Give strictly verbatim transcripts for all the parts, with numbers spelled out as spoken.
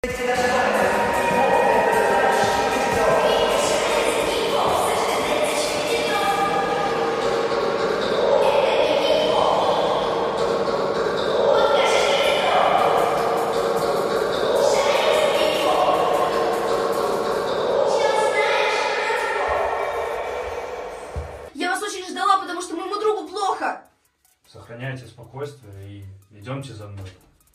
Сохраняйте спокойствие и идемте за мной.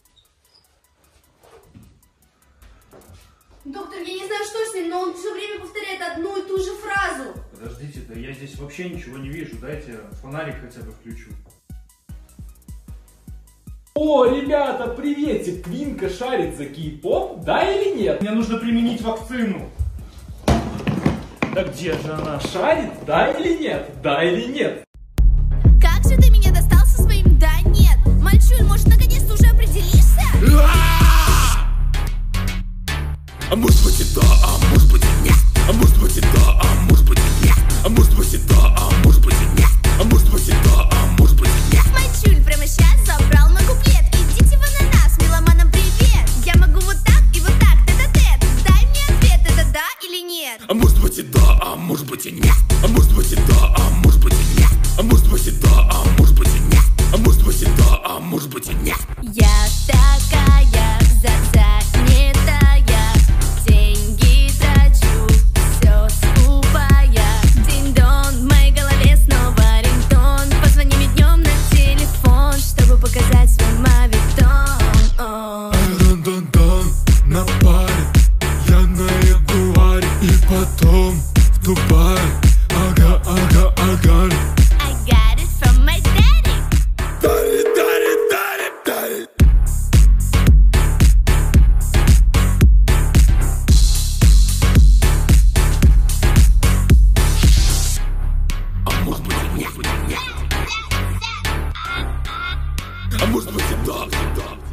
Доктор, я не знаю, что с ним, но он все время повторяет одну и ту же фразу. Подождите, да я здесь вообще ничего не вижу. Дайте фонарик хотя бы включу. О, ребята, приветик! Квинка шарит за кей-поп, да или нет? Мне нужно применить вакцину. Да где же она? Шарит, да или нет? Да или нет? Как же ты меня достал со своим «да, нет»? Мальчуль, может, наконец-то уже определишься? А может быть и да, а может быть и нет. А может быть и да, а может быть и нет. А может быть и да, а может быть и нет. А может быть и да, а может быть и нет. Мальчуль прямо сейчас забрал мой куплет. Идите в ананас, меломанам привет. Я могу вот так и вот так, тет-а-тет. Дай мне ответ, это да или нет? А может быть и да, а может быть и нет. А может быть и да, а может быть и нет. А может быть и да, а может быть и нет. А может быть и да, а может быть и нет. Я такая занятая, деньги трачу, все скупая. Динь-дон, в моей голове снова рингтон. Позвони мне днем на телефон, чтобы показать свой мавитон. Дан-дан-дан, на паре, я на Ягуаре. И потом в Дубае, ага, ага, ага. I got it from my daddy. Дари, дари, дари, дари. А может быть и нет. А может быть и да, да.